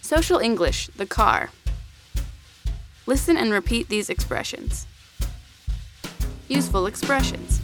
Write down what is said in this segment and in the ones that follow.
Social English, the car. Listen and repeat these expressions. Useful expressions.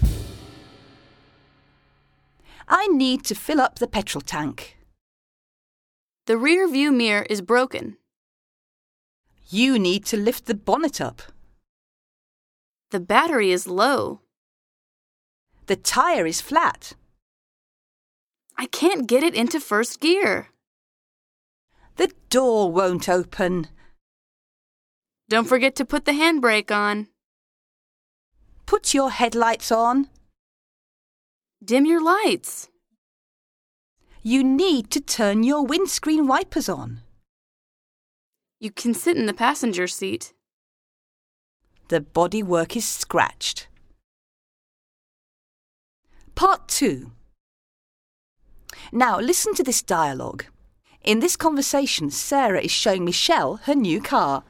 I need to fill up the petrol tank. The rear view mirror is broken. You need to lift the bonnet up. The battery is low. The tire is flat. I can't get it into first gear. The door won't open. Don't forget to put the handbrake on. Put your headlights on. Dim your lights. You need to turn your windscreen wipers on. You can sit in the passenger seat. The bodywork is scratched. Part 2. Now listen to this dialogue. In this conversation, Sarah is showing Michelle her new car.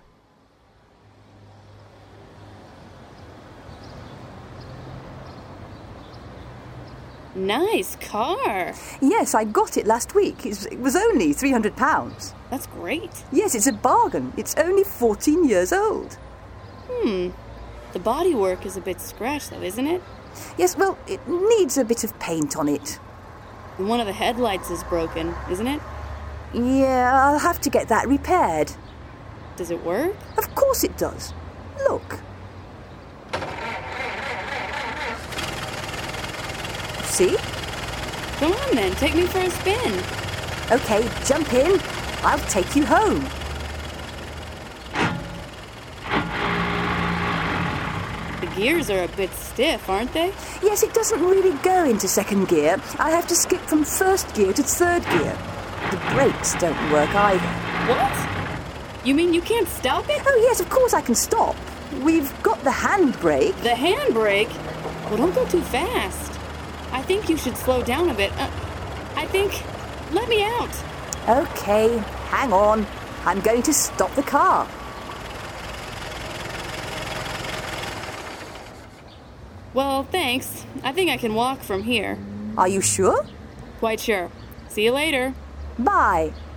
Nice car. Yes, I got it last week. It was only £300. That's great. Yes, it's a bargain. It's only 14 years old. The bodywork is a bit scratched though, isn't it? Yes, well, it needs a bit of paint on it. And one of the headlights is broken, isn't it? Yeah, I'll have to get that repaired. Does it work? Of course it does. Look. See? Come on then, take me for a spin. Okay, jump in. I'll take you home. The gears are a bit stiff, aren't they? Yes, it doesn't really go into second gear. I have to skip from first gear to third gear. The brakes don't work either. What? You mean you can't stop it? Oh, yes, of course I can stop. We've got the handbrake. The handbrake? Well, don't go too fast. I think you should slow down a bit. Let me out. Okay, hang on. I'm going to stop the car. Well, thanks. I think I can walk from here. Are you sure? Quite sure. See you later. Bye.